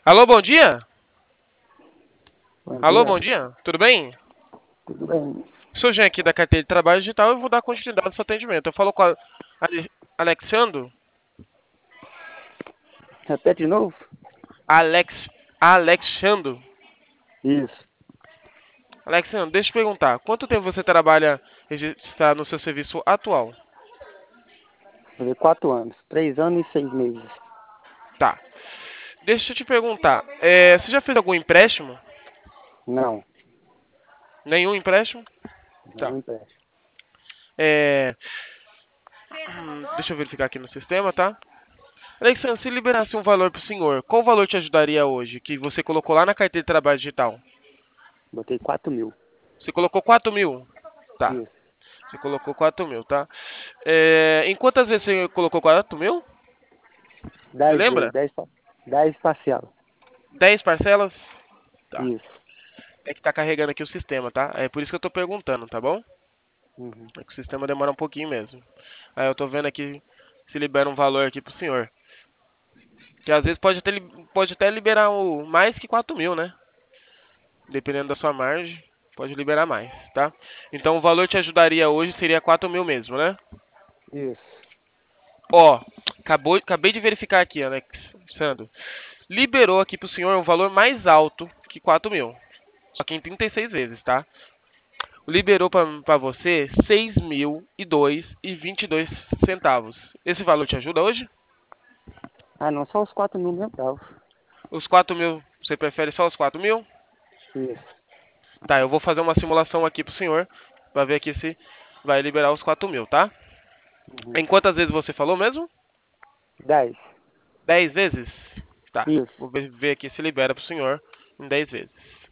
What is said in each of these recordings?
Alô, bom dia? Bom Alô, dia, bom dia? Tudo bem? tudo bem? Sou Jean aqui da carteira de trabalho digital e vou dar continuidade ao seu atendimento. Eu falo com a Alexandro? Repete de novo? Alex, Alexandro? Isso. Alexandro, deixa eu te perguntar. Quanto tempo você trabalha registrado no seu serviço atual? Fazer 4 anos. 3 anos e 6 meses. Tá. Deixa eu te perguntar. Você já fez algum empréstimo? Não, Nenhum empréstimo? Tá. não empréstimo. É, deixa eu verificar aqui no sistema, tá? Alexandre, se liberasse um valor para o senhor, qual valor te ajudaria hoje? Que você colocou lá na carteira de trabalho digital? Botei 4 mil. Você colocou 4.000? Tá. Isso. Você colocou 4.000, tá? Em quantas vezes você colocou 4.000? Você 10 vezes. lembra? 10 parcial. 10 parcelas? Tá. Isso. É que tá carregando aqui o sistema, tá? É por isso que eu tô perguntando, tá bom? Uhum. É que o sistema demora um pouquinho mesmo. Aí eu tô vendo aqui se libera um valor aqui pro senhor. Que às vezes pode até liberar mais que 4.000, né? Dependendo da sua margem, pode liberar mais, tá? Então o valor te ajudaria hoje seria 4.000 mesmo, né? Isso. Ó, acabei de verificar aqui, Alexandre. Liberou aqui pro senhor um valor mais alto que 4.000. Só que em 36 vezes, tá? Liberou pra você 6.002,22 centavos. Esse valor te ajuda hoje? Ah, não, só os 4 mil mesmo, bravo. Os 4.000, você prefere só os 4.000? Isso. Tá, eu vou fazer uma simulação aqui pro senhor, pra ver aqui se vai liberar os 4.000, tá? Uhum. Em quantas vezes você falou mesmo? 10. 10 vezes? Tá, vou Isso. ver aqui se libera pro senhor em 10 vezes.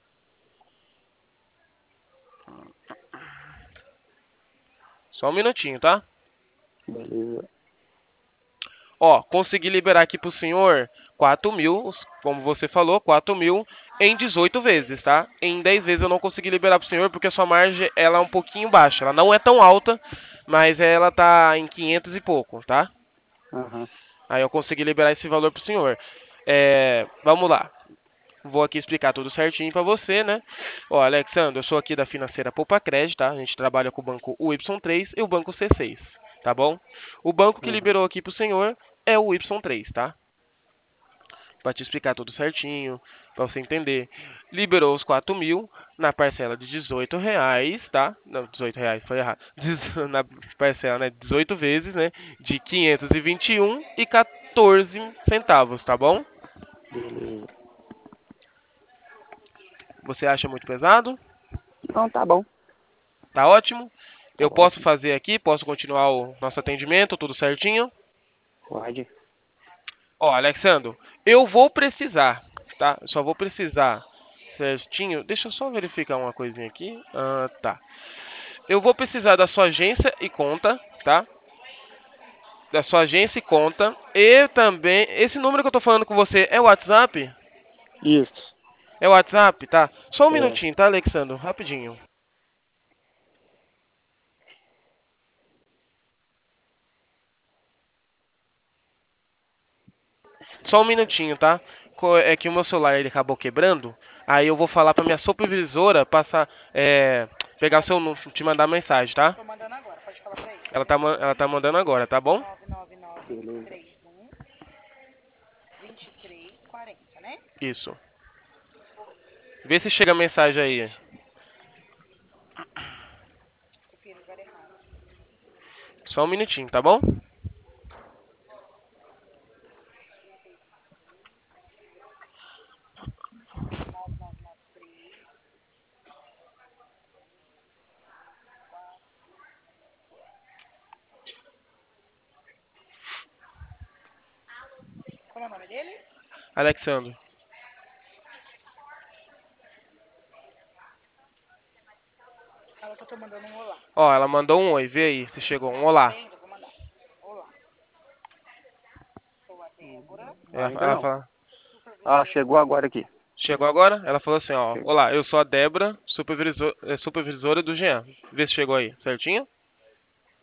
Só um minutinho, tá? Beleza. Ó, consegui liberar aqui pro senhor 4.000, como você falou, 4.000 em 18 vezes, tá? Em 10 vezes eu não consegui liberar pro senhor porque a sua margem ela é um pouquinho baixa. Ela não é tão alta, mas ela tá em 500 e pouco, tá? Aham. Aí eu consegui liberar esse valor pro senhor. Vamos lá. Vou aqui explicar tudo certinho para você, né? Ó, Alexandre, eu sou aqui da Financeira Poupa Crédito, tá? A gente trabalha com o banco Y3 e o banco C6, tá bom? O banco que Aham. liberou aqui pro senhor é o Y3, tá? Para te explicar tudo certinho, para você entender. Liberou os 4.000 na parcela de R$ 18, tá? Não, R$ 18 foi errado. Na parcela, né? 18 vezes, né? De 521,14 centavos, tá bom? Beleza. Você acha muito pesado? Não, tá bom. Tá ótimo? Tá Eu posso ótimo. fazer aqui, posso continuar o nosso atendimento, tudo certinho? Pode. Ó, Alexandro, eu vou precisar, tá? Eu só vou precisar certinho. Deixa eu só verificar uma coisinha aqui. Ah, tá. Eu vou precisar da sua agência e conta, tá? Da sua agência e conta. E também, esse número que eu tô falando com você é o WhatsApp? Isso. É o WhatsApp, tá? Só um É. minutinho, tá, Alexandro? Rapidinho. Só um minutinho, tá? É que o meu celular ele acabou quebrando. Aí eu vou falar pra minha supervisora passar, pegar seu número, te mandar mensagem, tá? Tô mandando agora, pode falar pra ele. Ela tá mandando agora, tá bom? 999 Beleza. 31 2340, né? Isso. Vê se chega a mensagem aí. Copiei no lugar errado. Só um minutinho, tá bom? 9993. Qual é o nome dele? Alexandre. Ela só tô mandando um olá. Ó, ela mandou um oi. Vê aí se chegou um olá. Ainda, vou mandar. Olá. Sou a Débora, Ainda Ela não. fala. Ah, supervisora chegou agora aqui. Chegou agora? Ela falou assim, ó. Chegou. Olá, eu sou a Débora, supervisora do Jean. Vê se chegou aí, certinho?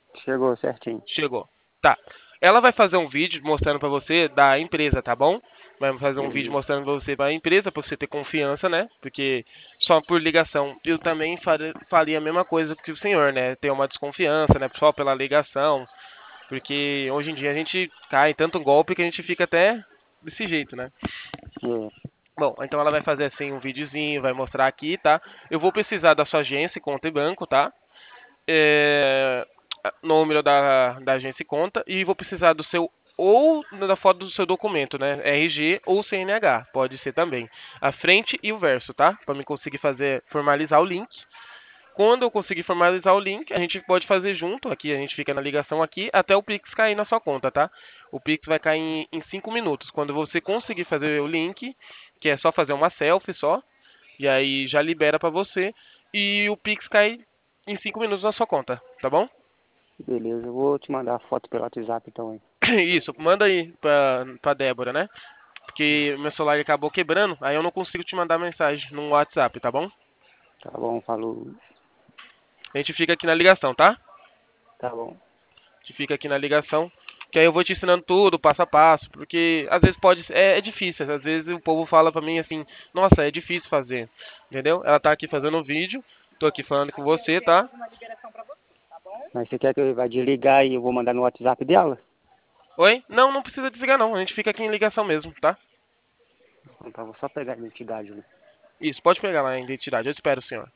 Chegou certinho. Chegou. Tá. Ela vai fazer um vídeo mostrando pra você da empresa, tá bom? Vai fazer um vídeo mostrando você para a empresa, para você ter confiança, né? Porque só por ligação eu também faria a mesma coisa que o senhor, né? Ter uma desconfiança, né? Só pela ligação. Porque hoje em dia a gente cai em tanto golpe que a gente fica até desse jeito, né? É, Bom, então ela vai fazer assim um videozinho, vai mostrar aqui, tá? Eu vou precisar da sua agência, conta e banco, tá? É, número da agência e conta e vou precisar do seu ou da foto do seu documento, né? RG ou CNH, pode ser também. A frente e o verso, tá? Para mim conseguir fazer formalizar o link. Quando eu conseguir formalizar o link, a gente pode fazer junto, aqui a gente fica na ligação aqui, até o Pix cair na sua conta, tá? O Pix vai cair em 5 minutos. Quando você conseguir fazer o link, que é só fazer uma selfie só, e aí já libera pra você, e o Pix cai em 5 minutos na sua conta, tá bom? beleza, eu vou te mandar a foto pelo WhatsApp então aí. Isso, manda aí pra Débora, né? Porque meu celular ele acabou quebrando, aí eu não consigo te mandar mensagem no WhatsApp, tá bom? Tá bom, falou. A gente fica aqui na ligação, tá? Tá bom. A gente fica aqui na ligação, que aí eu vou te ensinando tudo, passo a passo, porque às vezes é difícil, às vezes o povo fala pra mim assim, nossa, é difícil fazer, entendeu? Ela tá aqui fazendo um vídeo, tô aqui falando com você, tá? Uma liberação pra você, tá bom? Mas você quer que eu vá desligar e eu vou mandar no WhatsApp dela? Oi? Não, não precisa desligar não, a gente fica aqui em ligação mesmo, tá? Então tá, vou só pegar a identidade ali. Isso, pode pegar lá a identidade, eu espero, senhor.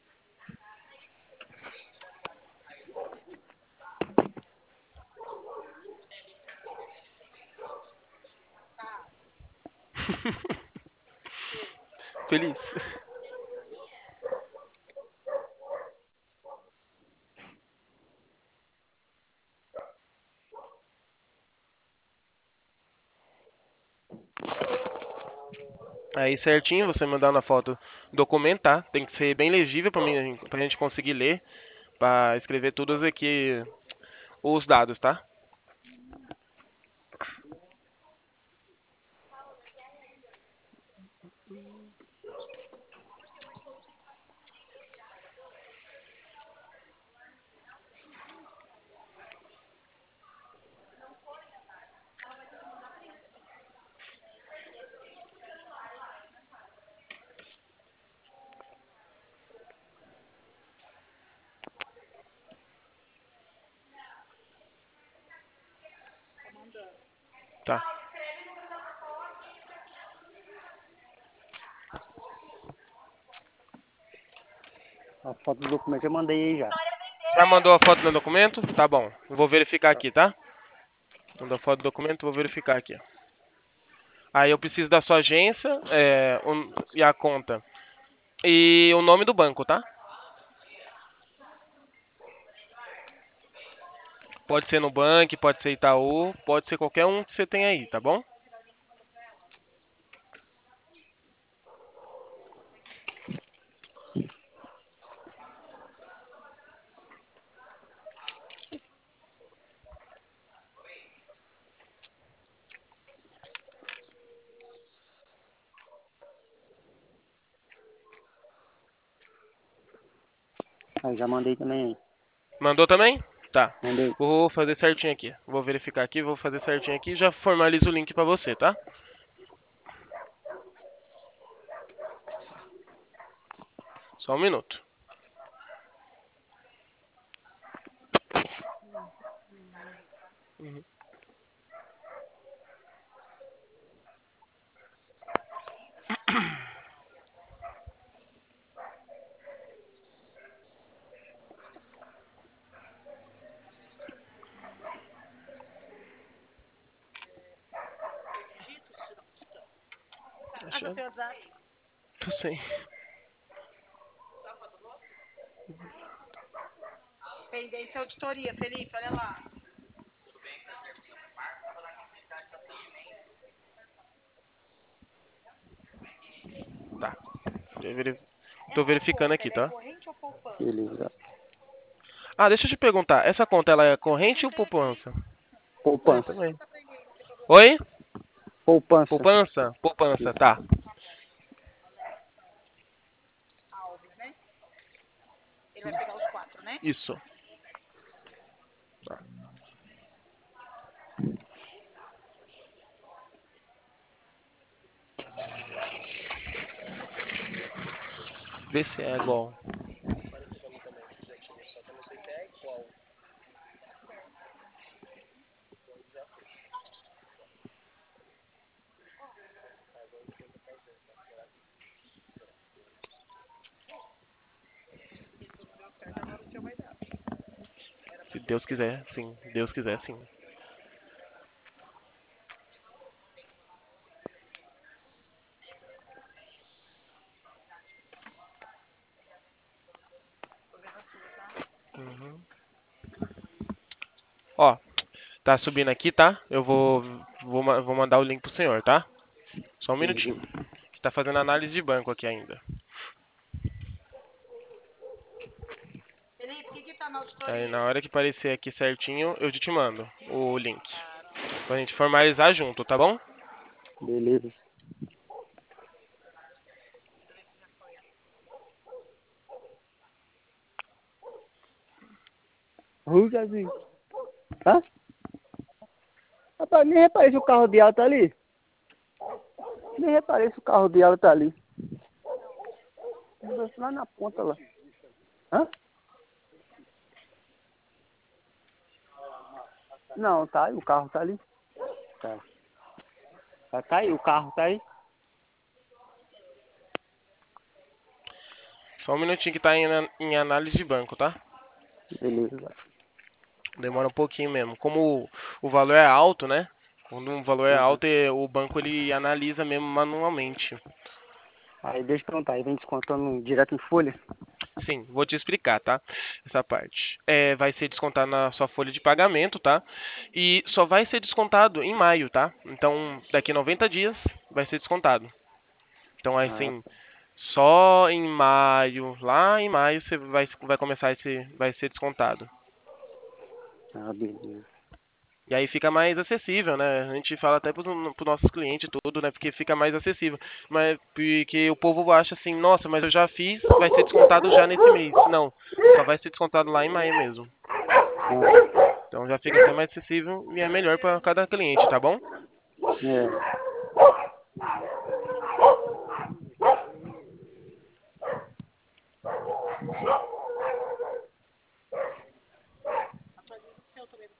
Feliz. Aí certinho, você mandar na foto documento, tá? Tem que ser bem legível pra gente conseguir ler, pra escrever todos aqui os dados, tá? Tá. A foto do documento eu mandei aí já. Já mandou a foto no documento? Tá bom. Eu vou verificar aqui, tá? Mandou a foto do documento, vou verificar aqui. Aí eu preciso da sua agência e a conta. E o nome do banco, tá? Pode ser Nubank, pode ser Itaú, pode ser qualquer um que você tem aí, tá bom? Aí já mandei também aí. Mandou também? Tá. Mandei. Vou fazer certinho aqui. Vou verificar aqui, vou fazer certinho aqui e já formalizo o link pra você, tá? Só um minuto. Uhum. Acha Achando? seu WhatsApp? Tô sem. Pendência auditoria, Felipe, olha lá. Tá. Tô verificando aqui, Ela é tá? corrente ou poupança? Beleza. Ah, deixa eu te perguntar. Essa conta, ela é corrente ou poupança? É, Poupança. também. Oi? Poupança. Poupança? Poupança, tá. Alves, né? Ele vai pegar os 4, né? Isso. Tá. Vê se é igual. Isso não deu certo, agora o seu vai dar. Se Deus quiser, sim. Deus quiser, sim. Tô vendo a sua, tá? Uhum. Ó, tá subindo aqui, tá? Eu vou mandar o link pro senhor, tá? Só um minutinho. Beleza. Que tá fazendo análise de banco aqui ainda. Felipe, o que que tá na Aí auditoria? na hora que aparecer aqui certinho, eu te mando o link. Caramba. Pra gente formalizar junto, tá bom? Beleza. Deixa eu ver se já foi. Rugazinho. Hã? Rapaz, nem reparei se o carro de ela tá ali. Nem reparei se o carro de ela tá ali. Lá na ponta lá. Hã? Não, tá aí, o carro tá ali. Tá. Tá aí, o carro tá aí. Só um minutinho que tá em análise de banco, tá? Beleza. Demora um pouquinho mesmo. Como o valor é alto, né? Quando um valor é Uhum. alto, o banco ele analisa mesmo manualmente. Aí deixa eu perguntar, aí vem descontando direto em folha? Sim, vou te explicar, tá? Essa parte. Vai ser descontado na sua folha de pagamento, tá? E só vai ser descontado em maio, tá? Então, daqui 90 dias vai ser descontado. Então, Ah, assim, só em maio, lá em maio, você vai começar vai ser descontado. beleza. E aí fica mais acessível, né? A gente fala até para os nossos clientes e tudo, né? Porque fica mais acessível. Mas porque o povo acha assim, nossa, mas eu já fiz, vai ser descontado já nesse mês. Não, só vai ser descontado lá em maio mesmo. Então já fica até mais acessível e é melhor para cada cliente, tá bom? É. Atualiza o seu também.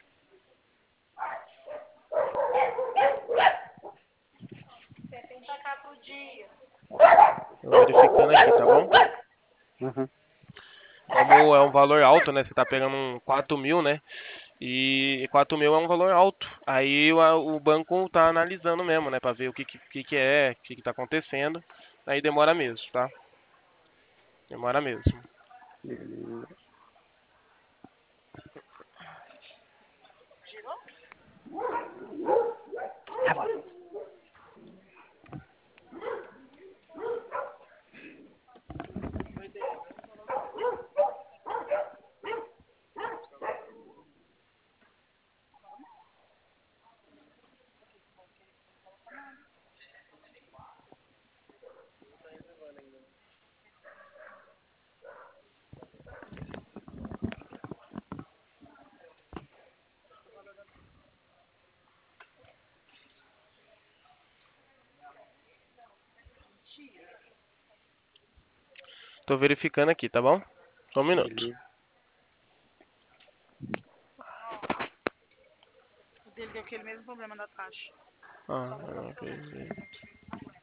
70k pro dia. Tô verificando aqui, tá bom? Uhum. Como é um valor alto, né? Você tá pegando um 4 mil, né? E 4 mil é um valor alto. Aí o banco tá analisando mesmo, né? Pra ver o que é, o que tá acontecendo. Aí demora mesmo, tá? Demora mesmo. Beleza. Girou? Mentira. Tô verificando aqui, tá bom? Só um minuto. Beleza. O dele deu aquele mesmo problema da taxa. Ah, Só mudou não o seu acredito. mesmo problema.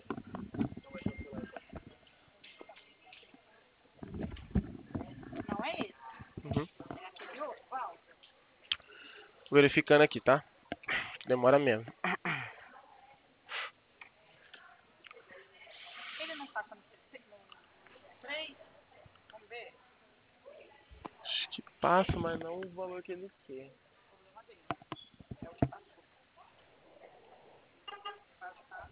Não é esse. Uhum. É aquele outro, Val. Verificando aqui, tá? Demora mesmo. Ele não passa no, no 3? Vamos ver. Acho que passa, mas não o valor que ele quer. Problema dele. É o que passou. Passar.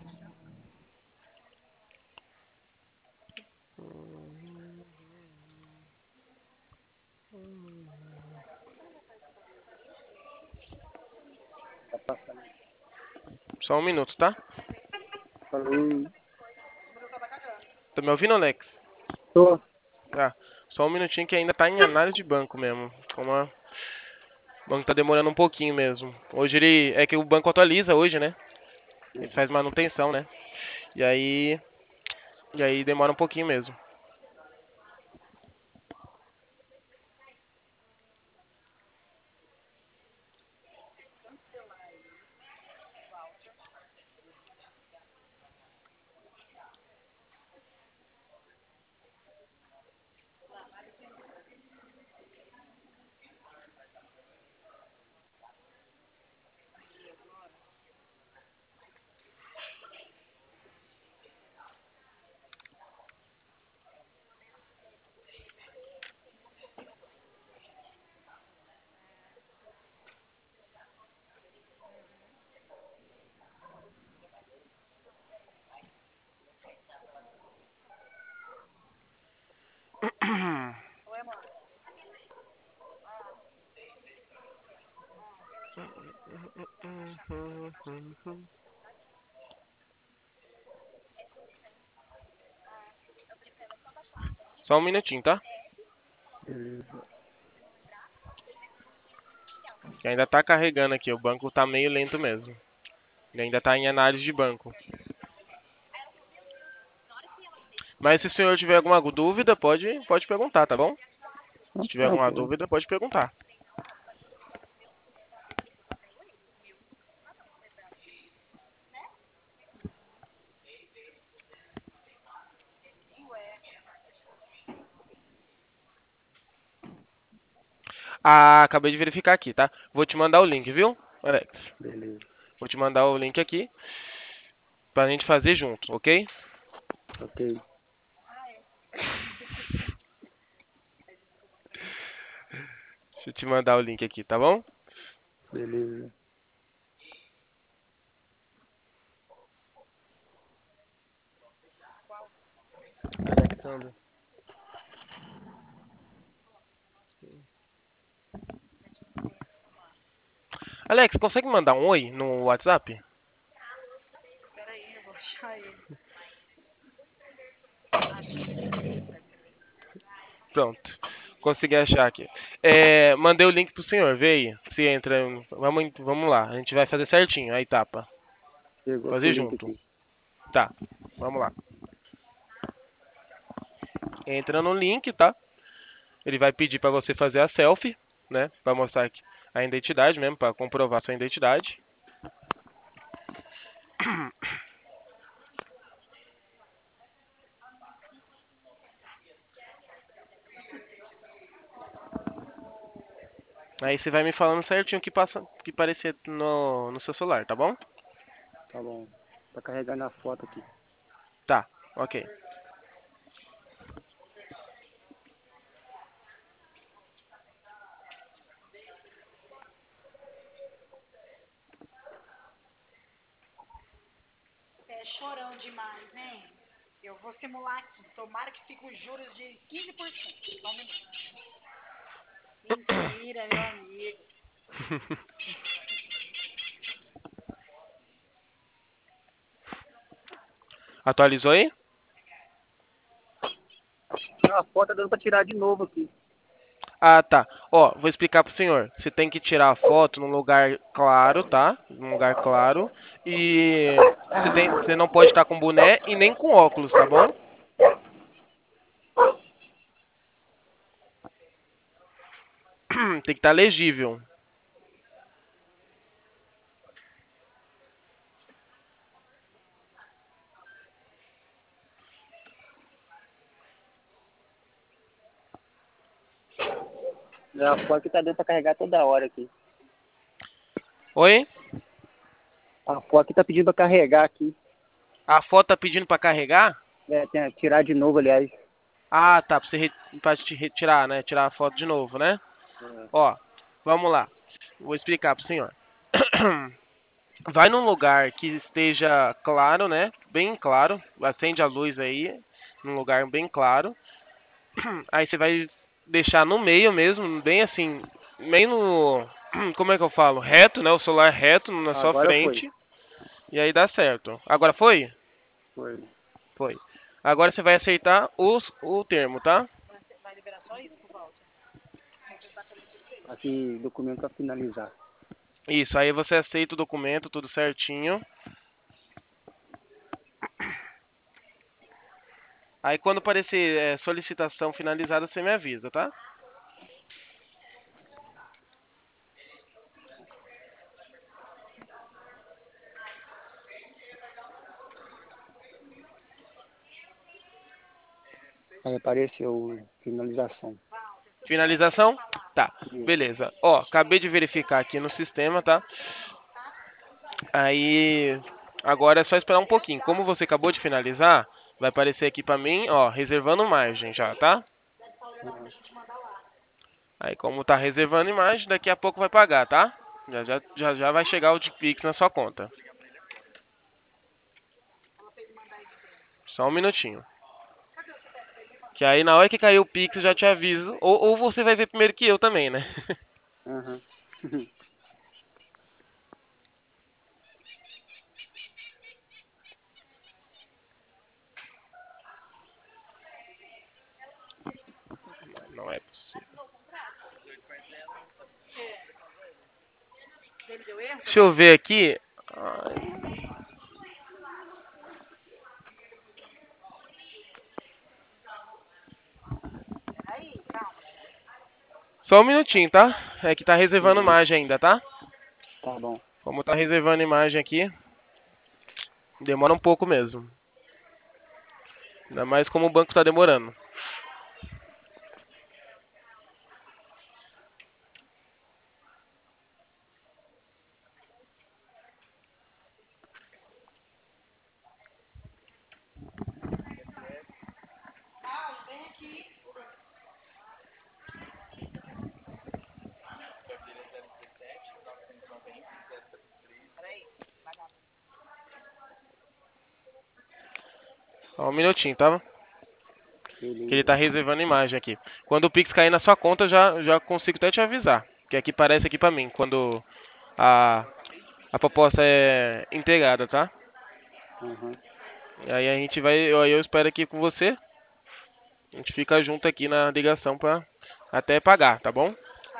Tá passando. Só um minuto, tá? Falou. O meu tá cagando. Tá me ouvindo, Alex? Tô. Tá. Só um minutinho que ainda tá em análise de banco mesmo. O banco tá demorando um pouquinho mesmo. Hoje é que o banco atualiza hoje, né? Ele faz manutenção, né? E aí E aí demora um pouquinho mesmo. Oi, amor. Só um minutinho, tá? Beleza. Que ainda tá carregando aqui. O banco tá meio lento mesmo. Ele ainda tá em análise de banco. Mas se o senhor tiver alguma dúvida, pode perguntar, tá bom? Não, Se tiver tá alguma bom. dúvida, pode perguntar. Ah, acabei de verificar aqui, tá? Vou te mandar o link, viu, Alex? Beleza. Vou te mandar o link aqui pra gente fazer junto, ok? Ok. Deixa eu te mandar o link aqui, tá bom? Beleza. Alexandre. Alex, consegue mandar um oi no WhatsApp? Espera aí, eu vou achar ele. Pronto. Consegui achar aqui. Mandei o link pro senhor, vê aí. Se entra. Vamos lá. A gente vai fazer certinho a etapa. Chegou aqui o Fazer link junto. aqui. Tá. Vamos lá. Entra no link, tá? Ele vai pedir pra você fazer a selfie, né? Pra mostrar aqui a identidade mesmo, pra comprovar sua identidade. Aí você vai me falando certinho o que passa, que parecer no seu celular, tá bom? Tá bom. Tá carregando a foto aqui. Tá, ok. É chorão demais, hein? Eu vou simular aqui. Tomara que fique os juros de 15%. Só um minuto. Mentira, meu amigo. Atualizou aí? Não, a foto tá dando pra tirar de novo aqui. Ah, tá. Ó, vou explicar pro senhor. Você tem que tirar a foto num lugar claro, tá? Num lugar claro. E você não pode estar com boné e nem com óculos, tá bom? Tem que estar legível. A foto que tá dando pra carregar toda hora aqui. Oi? A foto que tá pedindo pra carregar aqui. A foto tá pedindo pra carregar? Tem que tirar de novo, aliás. Ah, tá. Pra te retirar, né? Tirar a foto de novo, né? É. Ó, vamos lá. Vou explicar pro senhor. Vai num lugar que esteja claro, né? Bem claro. Acende a luz aí, num lugar bem claro. Aí você vai deixar no meio mesmo, bem assim, bem no, como é que eu falo? Reto, né? O celular reto na sua Agora foi. frente. E aí dá certo. Agora foi? Foi. Foi. Agora você vai aceitar o termo, tá? Vai liberar só isso pro Walter. Você tá fazendo tudo bem. Aqui, documento pra finalizar. Isso, aí você aceita o documento, tudo certinho. Aí quando aparecer solicitação finalizada, você me avisa, tá? Aí apareceu finalização. Finalização? Tá, Isso. beleza. Ó, acabei de verificar aqui no sistema, tá? Aí, agora é só esperar um pouquinho. Como você acabou de finalizar, vai aparecer aqui pra mim, ó, reservando margem já, tá? Aham. Aí, como tá reservando imagem, daqui a pouco vai pagar, tá? Já vai chegar o Pix na sua conta. Só um minutinho. Que aí, na hora que cair o Pix, eu já te aviso. Ou você vai ver primeiro que eu também, né? Aham. Não é possível. Ele deu erro? Deixa eu ver aqui. Ai, Aí, calma. só um minutinho, tá? É que tá reservando Beleza. imagem ainda, tá? Tá bom. Como tá reservando imagem aqui, demora um pouco mesmo. Ainda mais como o banco tá demorando. Paulo, vem aqui. Peraí, vagabundo. Só um minutinho, tá? Que ele Beleza. tá reservando imagem aqui. Quando o Pix cair na sua conta, já consigo até te avisar. Que aqui parece aqui pra mim, quando a, a proposta é integrada, tá? Aham. E aí a gente vai, eu espero aqui com você. A gente fica junto aqui na ligação pra até pagar, tá bom?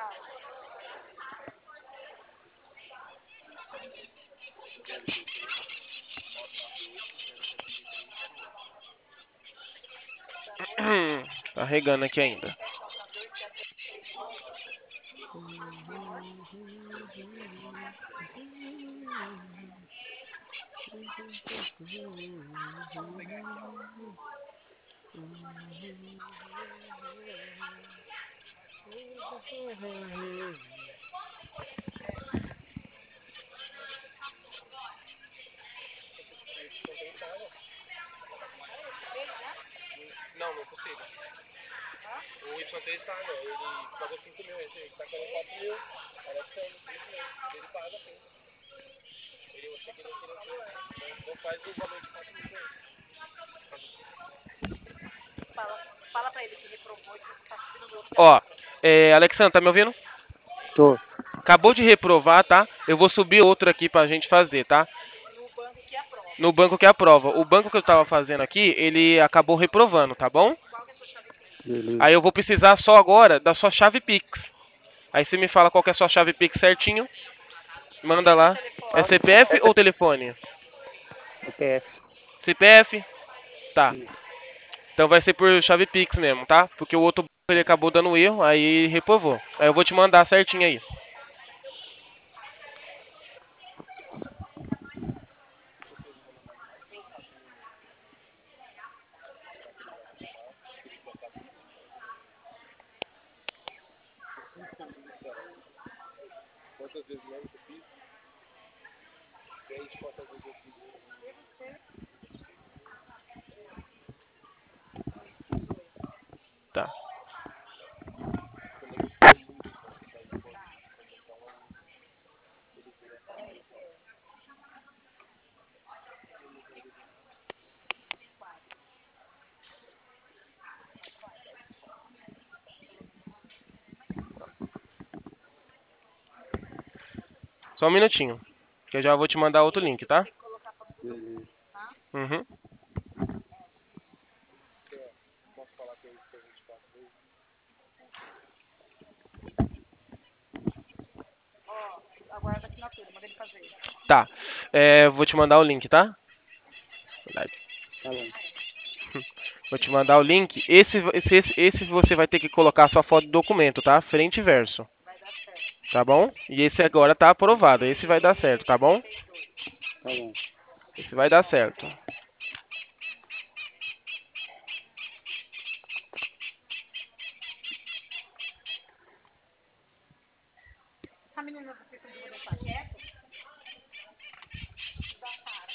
Carregando aqui ainda. Não, não consigo. O Y3 tá, não. Ele pagou 5 mil, ele tá querendo 4 mil. Alexandre, isso mesmo. Ele paga sim. Eu achei que ele queria ter. Então faz o valor de 4 mil aí. Fala pra ele que reprovou e que você tá subindo no outro. Ó, Alexandre, tá me ouvindo? Tô. Acabou de reprovar, tá? Eu vou subir outro aqui pra gente fazer, tá? No banco que aprova. No banco que aprova. O banco que eu tava fazendo aqui, ele acabou reprovando, tá bom? Qual que é a sua chave Pix? Beleza. Aí eu vou precisar só agora da sua chave Pix. Aí você me fala qual que é a sua chave Pix certinho. Manda lá. É Telefone. CPF ou telefone? CPF. CPF? Tá. Isso. Então vai ser por chave Pix mesmo, tá? Porque o outro ele acabou dando erro, aí reprovou. Aí eu vou te mandar certinho aí. Quantas vezes mesmo que eu fiz? 10, quantas vezes eu fiz? Tá. Só um minutinho. Que eu já vou te mandar outro link, tá? Beleza. Uhum. Ó, aguarda a assinatura, manda ele fazer. Tá. Vou te mandar o link, tá? Tá bom. Vou te mandar o link. Esse você vai ter que colocar a sua foto do documento, tá? Frente e verso. Vai dar certo. Tá bom? E esse agora tá aprovado. Esse vai dar certo, tá bom? Tá bom. Esse vai dar certo. Essa menina do Facebook não tá quieta? Da Sara.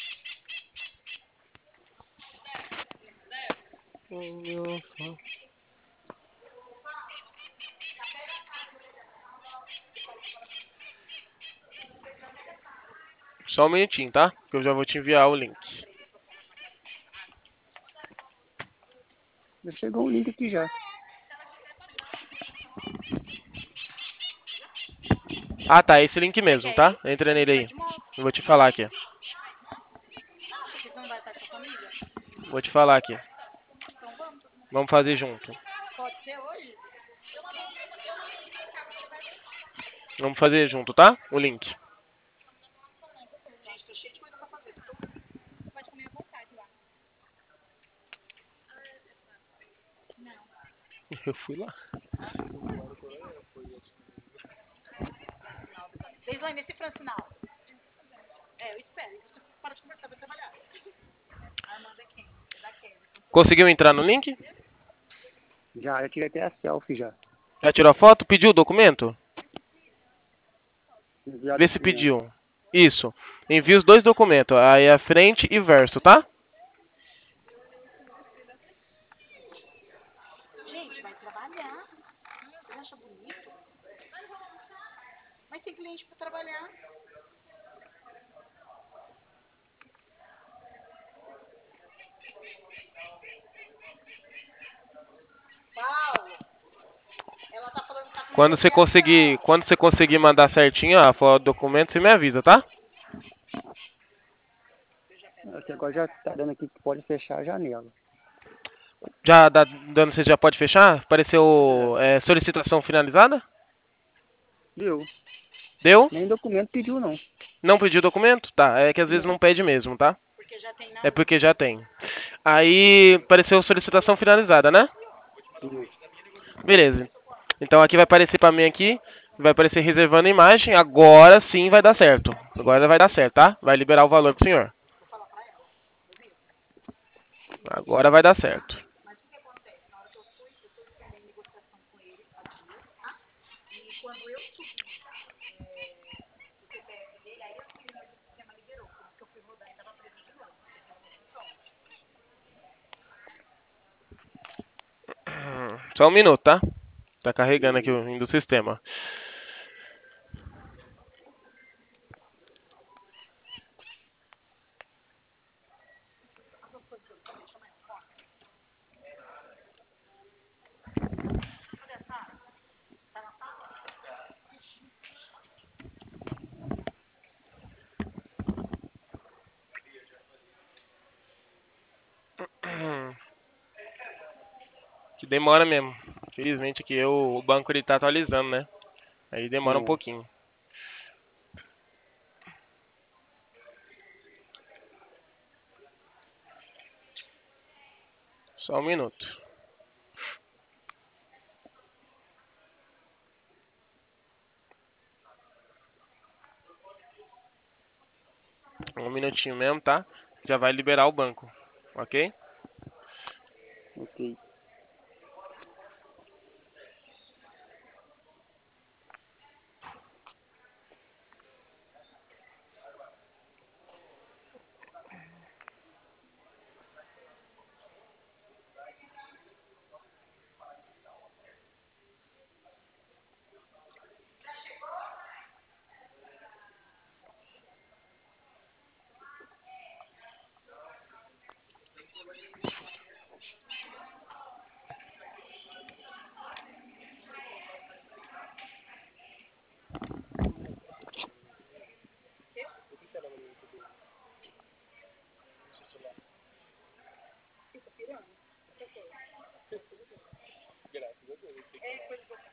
Só um minutinho, tá? Que eu já vou te enviar o link. Já chegou o link aqui já. Ah, tá. Esse link mesmo, tá? Entra nele aí. Eu vou te falar aqui. Porque você não vai estar com a família? Vou te falar aqui. Então vamos. Vamos fazer junto. Pode ser hoje? Vamos fazer junto, tá? O link. Gente, tô cheio de coisa pra fazer. Você pode comer à vontade lá. Não. Eu fui lá. Deslane, esse francinal. É, eu espero. E você para de conversar, vai trabalhar. A Armanda é quem? É da Kelly. Conseguiu entrar no link? Já tirei até a selfie já. Já tirou a foto? Pediu o documento? Enviado Vê se documento. pediu. Isso. Envia os dois documentos. Aí a frente e verso, tá? Gente, vai trabalhar. Você acha bonito? Mas tem cliente pra trabalhar. Paulo, ela tá falando que tá com Quando você conseguir mandar certinho a foto do documento, você me avisa, tá? Aqui agora já tá dando aqui que pode fechar a janela. Já dando, você já pode fechar? Apareceu solicitação finalizada? Viu? Deu? Nem documento pediu não. Não pediu documento? Tá, é que às vezes Não. não pede mesmo, tá? Porque já tem na É porque já tem. Aí apareceu solicitação finalizada, né? Isso. Beleza. Então aqui vai aparecer pra mim aqui, vai aparecer reservando imagem. Agora sim vai dar certo. Agora vai dar certo, tá? Vai liberar o valor pro senhor. Vou falar pra ela. Agora vai dar certo. Mas o que acontece? Na hora que eu fui suspender a negociação com ele, a dias, tá? E quando eu subi o CPF dele, aí assim o sistema liberou. Por isso que eu fui rodar e tava preso de novo. Só um minuto, tá? Tá carregando aqui o do sistema. Essas coisas que eu também chama ela, fora. Cadê a Sara? Tá na sala? Que demora mesmo. Infelizmente aqui o banco ele tá atualizando, né? Aí demora um É. pouquinho. Só um minuto. Um minutinho mesmo, tá? Já vai liberar o banco. Ok? Ok. Fica pirando? É coisa do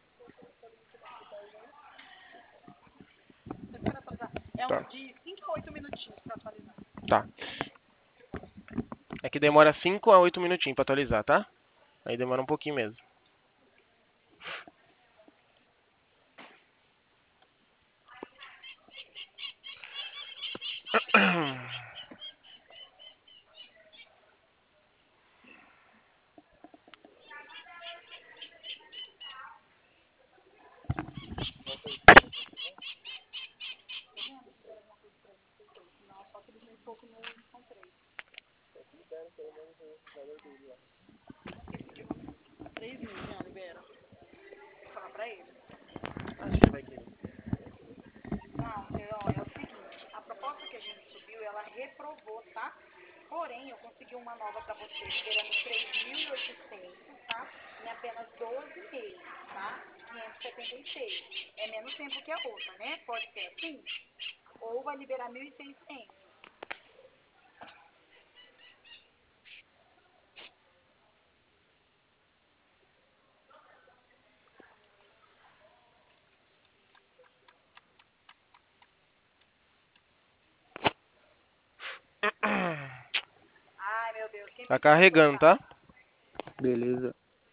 É Tá. um de 5 a 8 minutos. minutinhos pra atualizar. Tá. É que demora 5 a 8 minutinhos pra atualizar, tá? Aí demora um pouquinho mesmo. Não, só que eles nem pouco não são 3. 3 mil, já libera. Vou falar pra eles. Acho que vai querer. Não, ó, é o seguinte, a proposta que a gente subiu, ela reprovou, tá? Porém, eu consegui uma nova pra você, liberando 3.800, tá? Em apenas 12 meses, tá? 576. É menos tempo que a outra, né? Pode ser assim? Ou vai liberar 1.600. Ai, meu Deus, quem Tá precisa carregando, botar? tá? Beleza.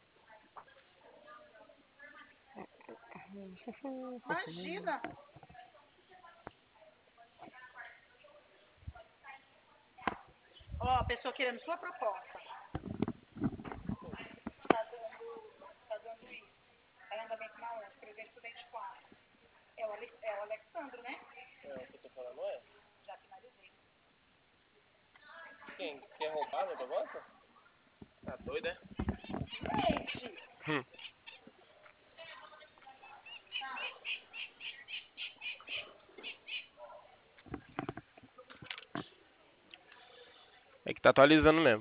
Imagina! Ó, a pessoa querendo sua proposta. Tá dando isso. Aí andamento na 11, 324. É o Alexandro, né? É o que eu tô falando, não é? Já finalizei. Quem? Quer roubar minha proposta? Tá doido, é? Gente! Hum. É que tá atualizando mesmo.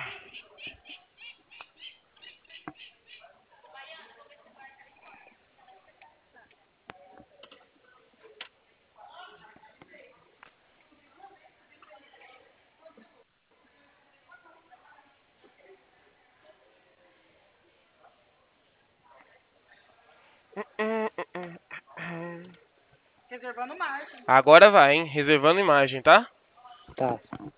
Reservando margem. Agora vai, hein? Reservando imagem, tá? Tá.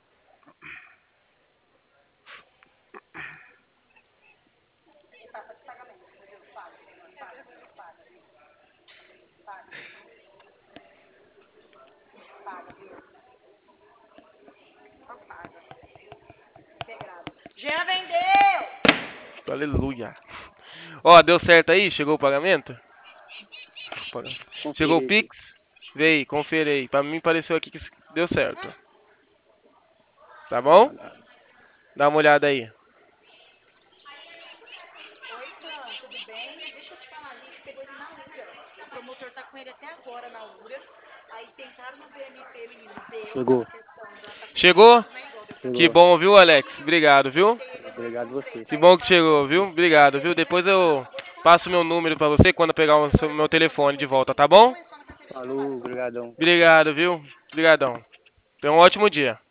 Etapa de pagamento. Meu Deus, paga, Senhor. Paga, Deus. Paga, Deus. Paga. Paga, Deus. Só paga. Integrado. Jean vendeu! Aleluia. Ó, deu certo aí? Chegou o pagamento? Chegou o Conferir aqui. Pix? Vê aí, confere aí. Pra mim pareceu aqui que deu certo. Tá bom? Dá uma olhada aí. Oi, Fran, tudo bem? Deixa eu te falar, a gente pegou ele na URA. O promotor tá com ele até agora na URA. Aí tentaram no VMP, menino, deu Chegou. aquela questão da taxa de Chegou? juros, né? Igual deu pra Que Chegou. bom, viu, Alex? Obrigado, viu? você. Ele Obrigado no você. 3. Que Aí bom eu que falei, chegou, viu? Obrigado, viu? Depois eu passo meu número pra você quando eu pegar o meu telefone de volta, tá bom? não é só na carteira de trabalho, Falou, só na obrigadão. Obrigado, viu? Obrigadão. Tenha um ótimo dia.